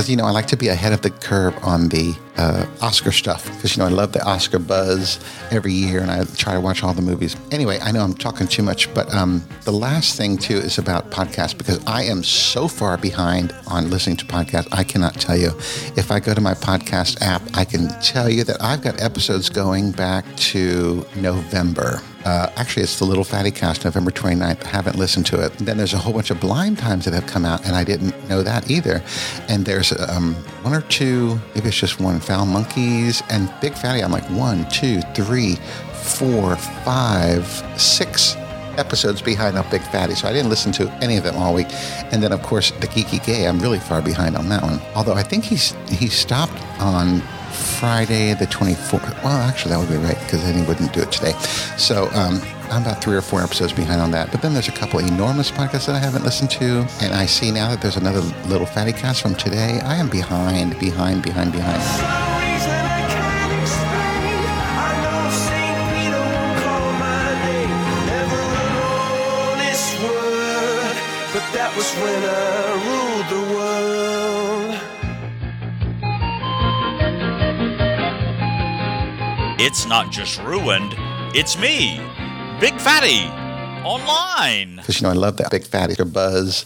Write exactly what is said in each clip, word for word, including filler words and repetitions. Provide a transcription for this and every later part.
because, you know, I like to be ahead of the curve on the uh, Oscar stuff because, you know, I love the Oscar buzz every year and I try to watch all the movies. Anyway, I know I'm talking too much, but um, the last thing, too, is about podcasts because I am so far behind on listening to podcasts. I cannot tell you. If I go to my podcast app, I can tell you that I've got episodes going back to November. Uh, actually, it's the Little Fatty Cast, November twenty-ninth. I haven't listened to it. Then there's a whole bunch of blind times that have come out, and I didn't know that either. And there's um, one or two, maybe it's just one, Foul Monkeys, and Big Fatty. I'm like one, two, three, four, five, six episodes behind on Big Fatty, so I didn't listen to any of them all week. And then, of course, The Geeky Gay, I'm really far behind on that one. Although I think he's he stopped on Friday the twenty-fourth. Well, actually, that would be right, because then he wouldn't do it today. So um, I'm about three or four episodes behind on that. But then there's a couple enormous podcasts that I haven't listened to. And I see now that there's another Little Fatty Cast from today. I am behind, behind, behind, behind. But that was when I ruled the world. It's not just ruined, it's me, Big Fatty, online. Because, you know, I love that Big Fatty buzz.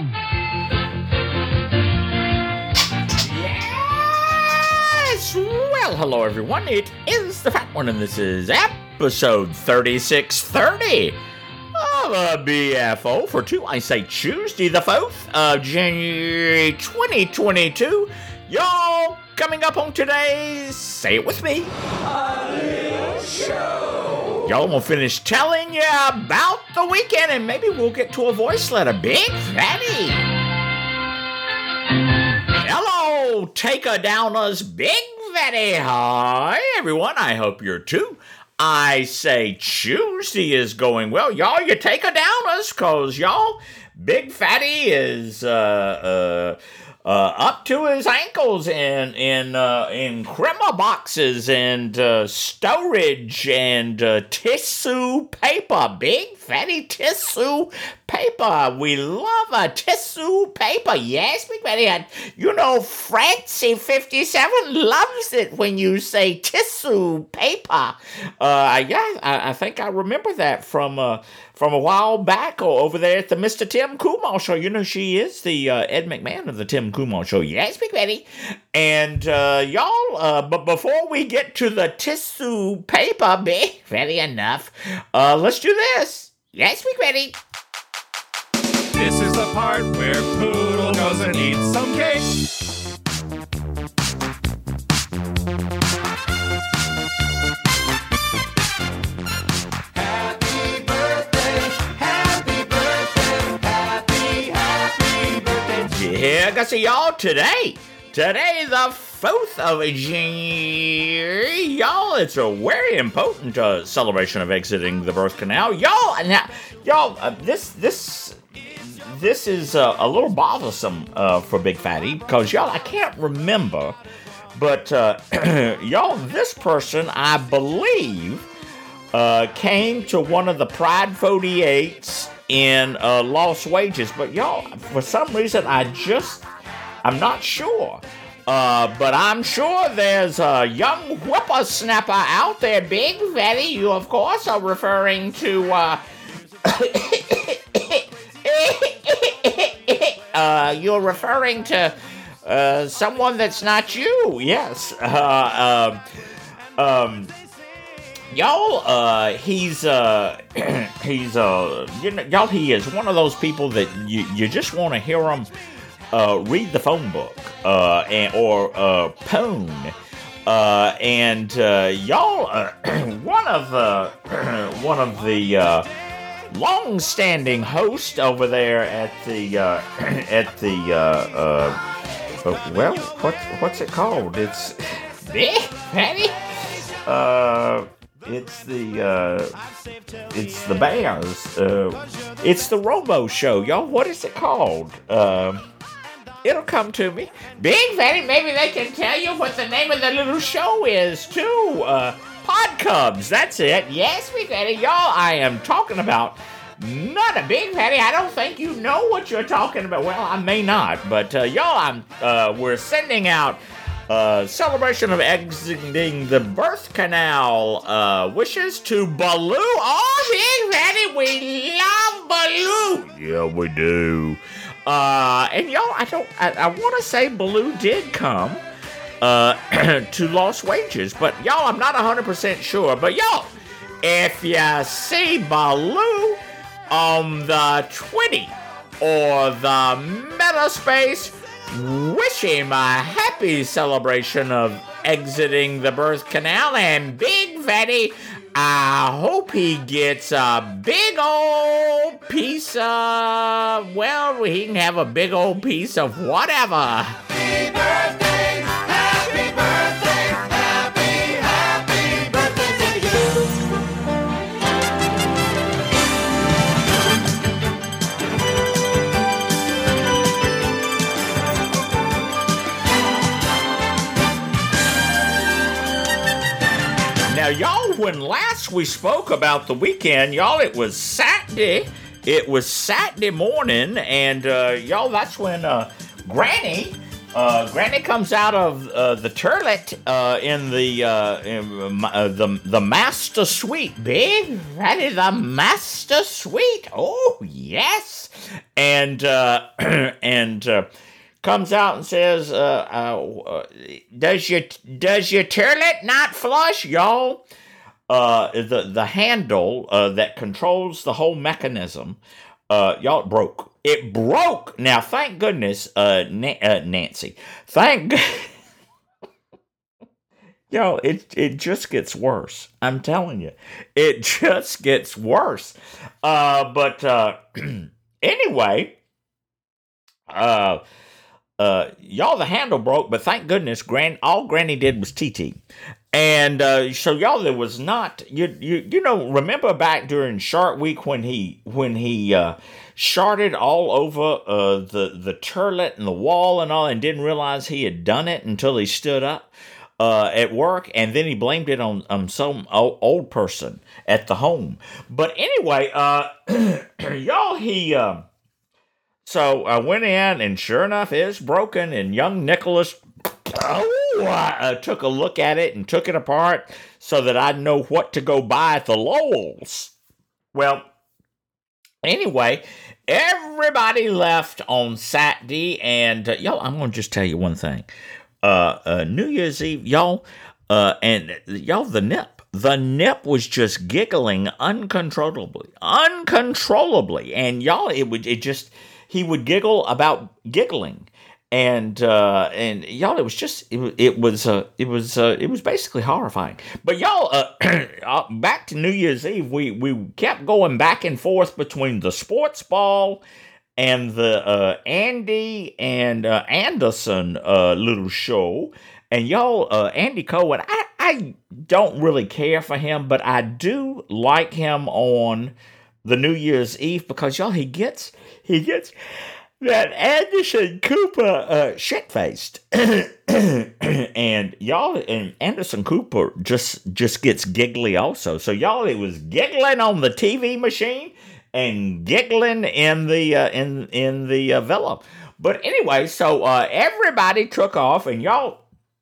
Yes! Well, hello, everyone. It is the Fat One, and this is episode thirty-six thirty. Uh, B F O for two, I say Tuesday the fourth of January twenty twenty-two. Y'all, coming up on today's, say it with me, A Little Show. Y'all gonna finish telling you about the weekend and maybe we'll get to a voice letter. Big Fatty. Hello, take-a-downers, Big Fatty. Hi, everyone. I hope you're too. I say Tuesday is going well. Y'all, you take a downers, cause y'all, Big Fatty is uh, uh, uh, up to his ankles in in uh, in crema boxes and uh, storage and uh, tissue paper. Big Fatty tissue paper. We love a tissue paper. Yes, Big Fatty. You know, Francie fifty-seven loves it when you say tissue paper. Uh, yeah, I, I think I remember that from uh, from a while back over there at the Mister Tim Kumar show. You know, she is the uh, Ed McMahon of the Tim Kumar show. Yes, Big Fatty. And uh, y'all, uh, but before we get to the tissue paper, Big Fatty enough, uh, let's do this. Yes, Big Fatty. This is the part where Poodle goes and eats some cake. Happy birthday, happy birthday, happy, happy birthday. Yeah, I got to see y'all today. Today, the fourth of January. Y'all, it's a very important uh, celebration of exiting the birth canal. Y'all, now, y'all, uh, this, this, this is uh, a little bothersome uh, for Big Fatty because y'all, I can't remember, but uh, y'all, this person, I believe, uh, came to one of the Pride forty-eights in uh, Lost Wages, but y'all, for some reason, I just, I'm not sure. Uh, but I'm sure there's a young whippersnapper out there, Big Fatty. You, of course, are referring to, uh, uh, you're referring to, uh, someone that's not you. Yes. Uh, um, um, y'all, uh, he's, uh, he's, uh, you know, y'all, he is one of those people that you, you just want to hear him Uh, read the phone book, uh, and, or uh, pwn, uh, and uh, y'all, uh, one of the one of the uh, long-standing hosts over there at the uh, at the uh, uh, uh, well, what what's it called? It's Big Fatty. Uh, it's the uh, it's the Bears. Uh, it's the Robo Show, y'all. What is it called? Um. It'll come to me. Big Fatty, maybe they can tell you what the name of the little show is, too. Uh, Pod Cubs, that's it. Yes, Big Fatty, y'all, I am talking about Not a Big Fatty. I don't think you know what you're talking about. Well, I may not, but uh, y'all, I'm uh, we're sending out uh, celebration of exiting the birth canal uh, wishes to Baloo. Oh, Big Fatty, we love Baloo. Yeah, we do. Uh, and y'all, I don't. I, I want to say Baloo did come uh, to Lost Wages, but y'all, I'm not one hundred percent sure. But y'all, if you see Baloo on the Twitty or the Metaspace, wish him a happy celebration of exiting the birth canal. And Big Fatty, I hope he gets a big old piece of, well, he can have a big old piece of whatever. Happy birthday, happy birthday, happy, happy birthday to you. Now, y'all, when last we spoke about the weekend, y'all, it was Saturday. It was Saturday morning, and uh, y'all, that's when uh, Granny, uh, Granny comes out of uh, the toilet uh, in the uh, in, uh, the the master suite. Big Fatty, the master suite. Oh yes, and uh, and. Uh, comes out and says, uh, uh, does your does your toilet not flush, y'all? Uh, the the handle uh, that controls the whole mechanism, uh, y'all, it broke. It broke. Now, thank goodness, uh, Na- uh Nancy. Thank. Go- Yo, it it just gets worse. I'm telling you, it just gets worse. Uh, but uh, anyway, uh. Uh, y'all, the handle broke, but thank goodness, Gran all Granny did was T T, and uh, so y'all, there was not you you you know. Remember back during Shark Week when he when he uh, sharted all over uh, the the toilet and the wall and all, and didn't realize he had done it until he stood up uh, at work, and then he blamed it on um some old, old person at the home. But anyway, uh, y'all, he. Uh, So I went in, and sure enough, it's broken. And young Nicholas, oh, I uh, took a look at it and took it apart so that I'd know what to go buy at the Lowell's. Well, anyway, everybody left on Saturday, and uh, y'all, I'm gonna just tell you one thing. Uh, uh New Year's Eve, y'all, uh, and y'all, the nip. The nip was just giggling uncontrollably, uncontrollably, and y'all, it would, it just. He would giggle about giggling, and uh, and y'all, it was just it, it was uh, it was uh, it was basically horrifying. But y'all, uh, back to New Year's Eve, we we kept going back and forth between the sports ball and the uh, Andy and uh, Anderson uh, little show. And y'all, uh, Andy Cohen, I, I don't really care for him, but I do like him on the New Year's Eve because y'all, he gets he gets that Anderson Cooper uh, shit faced, and y'all, and Anderson Cooper just just gets giggly also. So y'all, it was giggling on the T V machine and giggling in the uh, in in the uh, villa. But anyway, so uh, everybody took off, and y'all,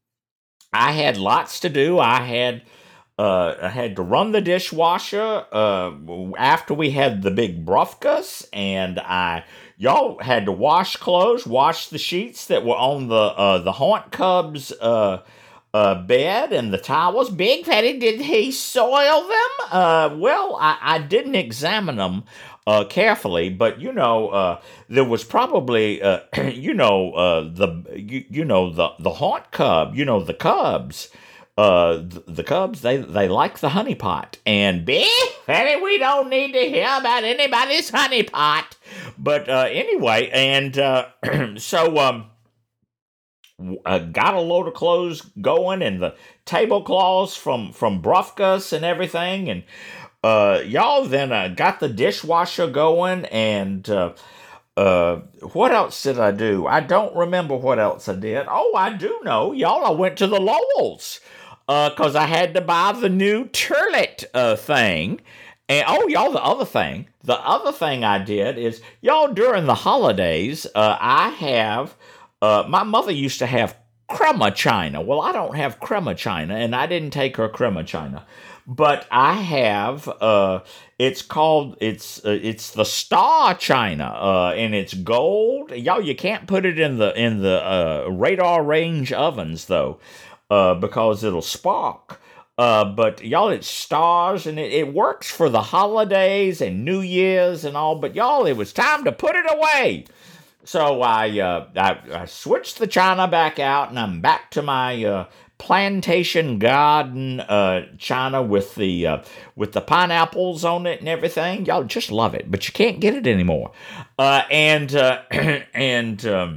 I had lots to do. I had. Uh, I had to run the dishwasher uh, after we had the big brufkas, and I y'all had to wash clothes, wash the sheets that were on the uh, the Haunt Cubs uh, uh, bed and the towels. Big Fatty, did he soil them? Uh, well, I, I didn't examine them uh, carefully, but you know, uh, there was probably uh, you know uh, the you, you know the the Haunt Cub, you know the Cubs. Uh, the, the Cubs, they they like the honey pot. And Big Fatty, we don't need to hear about anybody's honey pot. But uh, anyway, and uh, so um, I got a load of clothes going and the tablecloths from, from Brufkus and everything. And uh, y'all, then uh, got the dishwasher going. And uh, uh, what else did I do? I don't remember what else I did. Oh, I do know. Y'all, I went to the Lowell's. Uh, cause I had to buy the new toilet uh thing, And oh, y'all, the other thing, the other thing I did is, y'all, during the holidays, uh, I have, uh, my mother used to have crema china. Well, I don't have crema china, and I didn't take her crema china. But I have, uh, it's called, it's uh, it's the Star China, uh, and it's gold. Y'all, you can't put it in the in the uh, radar range ovens, though, uh, because it'll spark. Uh, but y'all, it's stars, and it, it works for the holidays and New Year's and all. But y'all, it was time to put it away. So I, uh, I, I switched the china back out, and I'm back to my uh, plantation garden uh, china with the uh, with the pineapples on it and everything. Y'all just love it, but you can't get it anymore. Uh, and uh, and um,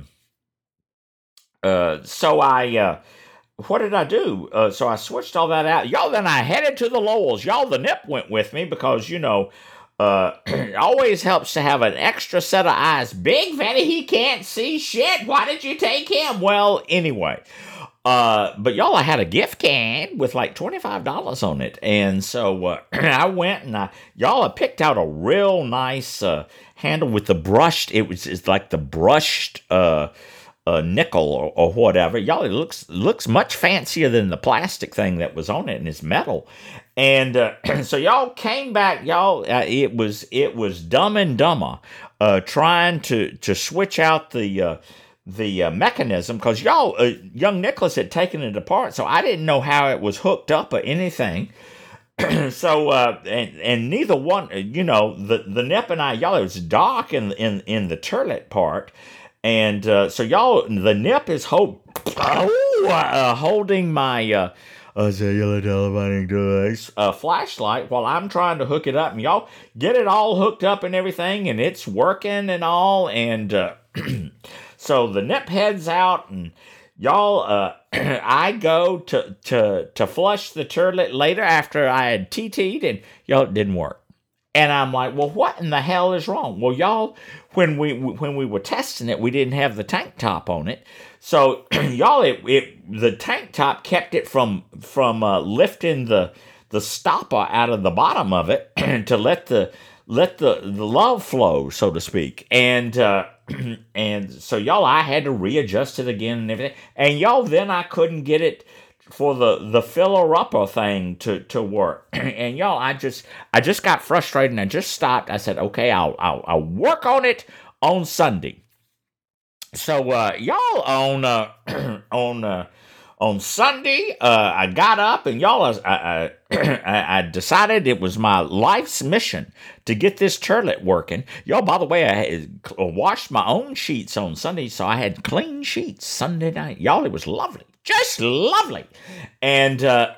uh, so I. Uh, What did I do? Uh, so I switched all that out. Y'all, then I headed to the Lowells. Y'all, the Nip went with me because, you know, uh, it always helps to have an extra set of eyes. Big Fatty, he can't see shit. Why did you take him? Well, anyway. Uh, but y'all, I had a gift can with like twenty-five dollars on it. And so uh, I went and I, y'all, I picked out a real nice uh, handle with the brushed, it was it's like the brushed, uh, a nickel or, or whatever. Y'all, it looks looks much fancier than the plastic thing that was on it, and it's metal. And uh, so y'all came back, y'all. Uh, it was it was Dumb and Dumber, uh, trying to to switch out the uh, the uh, mechanism, because y'all, uh, young Nicholas had taken it apart, so I didn't know how it was hooked up or anything. so uh, and and neither one, you know, the the Nip and I, y'all, it was dark in in in the turlet part. And uh, so y'all, the Nip is ho- oh, uh, holding my uh, uh, cellular telephonic device uh, flashlight while I'm trying to hook it up. And y'all get it all hooked up and everything, and it's working and all. And uh, so the Nip heads out, and y'all, uh, I go to, to, to flush the turlet later after I had T T'd, and y'all, it didn't work. And I'm like, well, what in the hell is wrong? Well, y'all, when we when we were testing it, we didn't have the tank top on it. So, y'all, it, it the tank top kept it from from uh, lifting the the stopper out of the bottom of it to let the let the, the love flow, so to speak. And uh, and so, y'all, I had to readjust it again and everything. And y'all, then I couldn't get it for the, the filler-upper thing to, to work. And y'all, I just I just got frustrated, and I just stopped. I said, okay, I'll I'll, I'll work on it on Sunday. So uh, y'all, on uh, on uh, on Sunday, uh, I got up, and y'all, I, I I decided it was my life's mission to get this turlet working. Y'all, by the way, I had washed my own sheets on Sunday, so I had clean sheets Sunday night. Y'all, it was lovely. Just lovely. And uh,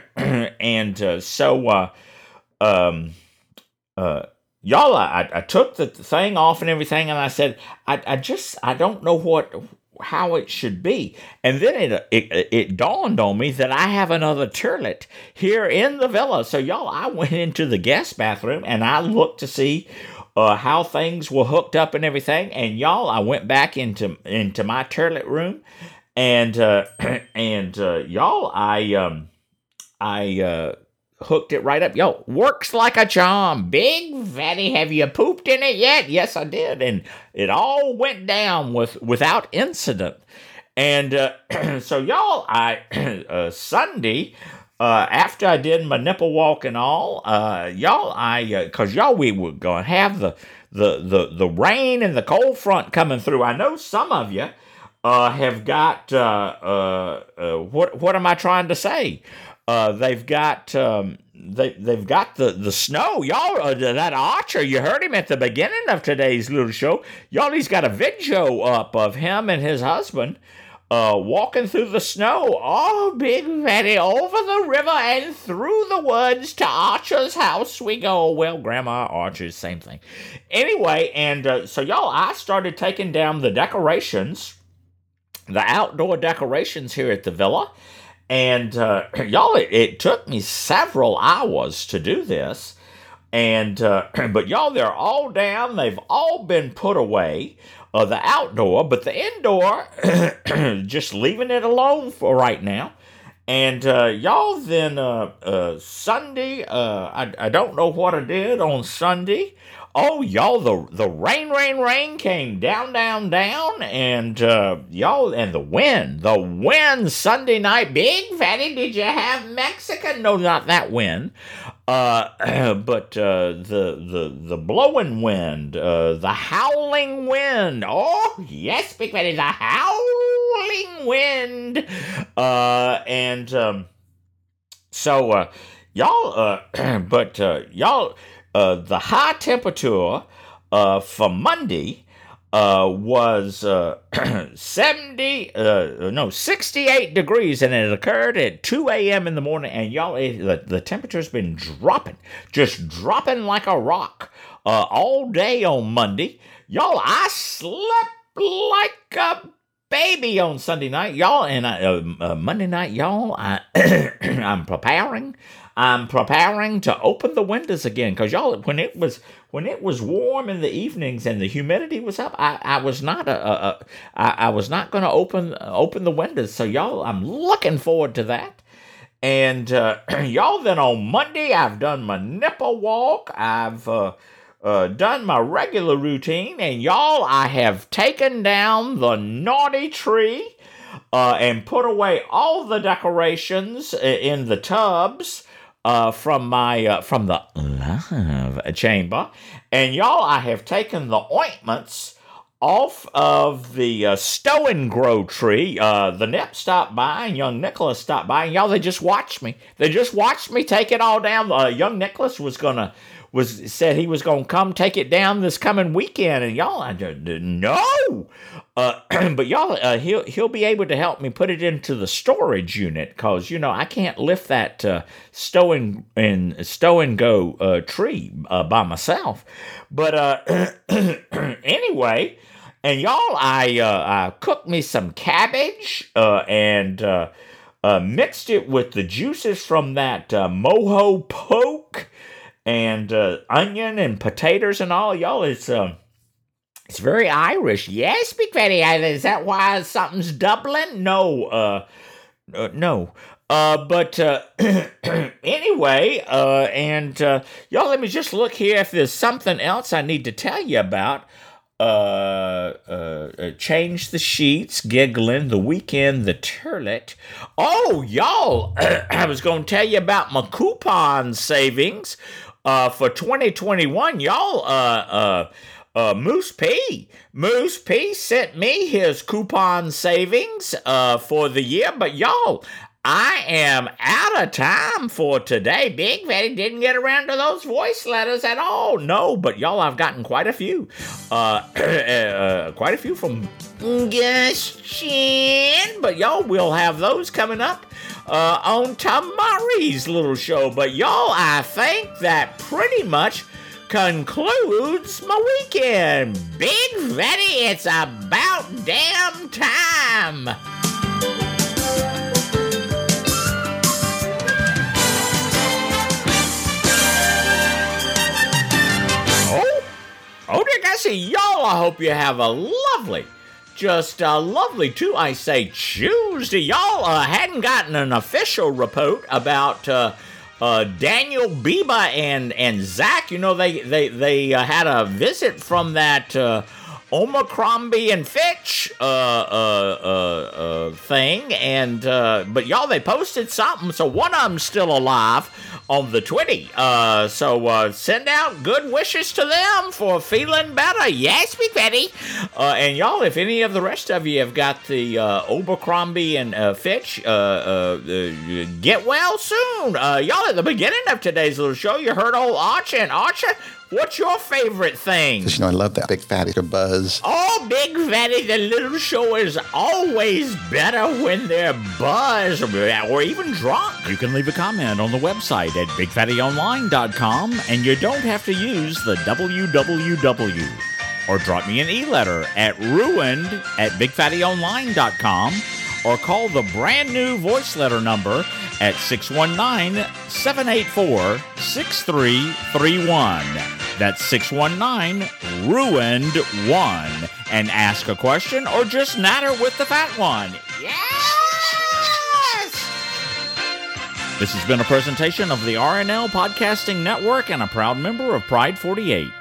and uh, so, uh, um, uh, y'all, I, I took the thing off and everything, and I said, I, I just, I don't know what, how it should be. And then it, it it dawned on me that I have another turlet here in the villa. So, y'all, I went into the guest bathroom, and I looked to see uh, how things were hooked up and everything. And, y'all, I went back into into my turlet room. And uh, and uh, y'all, I um, I uh, hooked it right up. Yo, works like a charm. Big Fatty, have you pooped in it yet? Yes, I did, and it all went down with without incident. And uh, so, y'all, I uh, Sunday, uh, after I did my nipple walk and all, uh, y'all, I uh, cause y'all, we were gonna have the the the the rain and the cold front coming through. I know some of you. Uh, have got uh, uh, uh, what? What am I trying to say? Uh, they've got um, they they've got the, the snow. Y'all, uh, that Archer, you heard him at the beginning of today's little show. Y'all, he's got a video up of him and his husband uh, walking through the snow. Oh, Big Fatty, over the river and through the woods to Archer's house we go. Well, Grandma Archer's, same thing. Anyway, and uh, so y'all, I started taking down the decorations. The outdoor decorations here at the villa. And, uh, y'all, it, it took me several hours to do this. And, uh, but y'all, they're all down. They've all been put away. Uh, the outdoor, but the indoor, just leaving it alone for right now. And uh, y'all, then uh, uh, Sunday, uh, I, I don't know what I did on Sunday. Oh, y'all, the the rain, rain, rain came down, down, down, and uh, y'all, and the wind, the wind Sunday night. Big Fatty, did you have Mexican? No, not that wind, uh, but uh, the the the blowing wind, uh, the howling wind. Oh, yes, Big Fatty, the howling wind, uh, and um, so uh, y'all, uh, but uh, y'all. Uh, the high temperature uh, for Monday uh, was uh, seventy, uh, no, sixty-eight degrees, and it occurred at two a.m. in the morning. And y'all, it, the, the temperature's been dropping, just dropping like a rock uh, all day on Monday. Y'all, I slept like a baby on Sunday night, y'all, and I, uh, uh, Monday night, y'all, I, I'm preparing. I'm preparing to open the windows again, because y'all, when it was when it was warm in the evenings and the humidity was up, I, I was not a, a, a I, I was not going to open open the windows. So y'all, I'm looking forward to that. And uh, y'all, then on Monday, I've done my nipple walk. I've uh, uh, done my regular routine, and y'all, I have taken down the naughty tree uh, and put away all the decorations in the tubs. Uh, from my uh, from the love chamber, and y'all, I have taken the ointments off of the uh, stow and grow tree. Uh, the Nip stopped by, and young Nicholas stopped by, and y'all, they just watched me. They just watched me take it all down. Uh, young Nicholas was gonna was said he was gonna come take it down this coming weekend, and y'all, I just, no. Uh, but y'all, uh, he'll he'll be able to help me put it into the storage unit, cause you know I can't lift that uh, stow and, and stow and go uh, tree uh, by myself. But uh, anyway, and y'all, I uh, I cooked me some cabbage uh, and uh, uh, mixed it with the juices from that uh, mojo poke and uh, onion and potatoes and all. Y'all, it's uh, It's very Irish. Yes, Big Fatty. Is that why something's Dublin? No, uh, uh no. Uh, but uh, anyway, uh, and uh, y'all, let me just look here if there's something else I need to tell you about. Uh, uh, uh change the sheets, giggling, the weekend, the turlet. Oh, y'all, I was going to tell you about my coupon savings uh, for twenty twenty-one. Y'all, uh, uh, Uh, Moose P. Moose P sent me his coupon savings uh, for the year, but y'all, I am out of time for today. Big Fatty didn't get around to those voice letters at all. No, but y'all, I've gotten quite a few. Uh, uh, quite a few from Gushin, but y'all, we'll have those coming up uh, on tomorrow's little show. But y'all, I think that pretty much concludes my weekend. Big Fatty, it's about damn time. Oh, oh, Dick, I see y'all. I hope you have a lovely, just a lovely, too, I say, Tuesday. Y'all uh, hadn't gotten an official report about uh, Uh, Daniel Biba and, and Zach. You know, they they they uh, had a visit from that uh, Omicrombie and Fitch uh, uh, uh, uh, thing, and uh, but y'all, they posted something, so one of them's still alive on the Twitty. Uh, so uh, send out good wishes to them for feeling better. Yes, Big Fatty. Uh, and y'all, if any of the rest of you have got the uh, Abercrombie and uh, Fitch, uh, uh, uh, get well soon. Uh, y'all, at the beginning of today's little show, you heard old Archer. And Archer, what's your favorite thing? You know, I love that Big Fatty buzz. Oh, Big Fatty, the little show is always better when they're buzzed or even drunk. You can leave a comment on the website at big fatty online dot com, and you don't have to use the W W W. Or drop me an e-letter at ruined at big fatty online dot com, or call the brand new voice letter number at six one nine, seven eight four, six three three one. That's six one nine, ruined one. And ask a question or just natter with the fat one. Yes! This has been a presentation of the R N L Podcasting Network and a proud member of Pride forty-eight.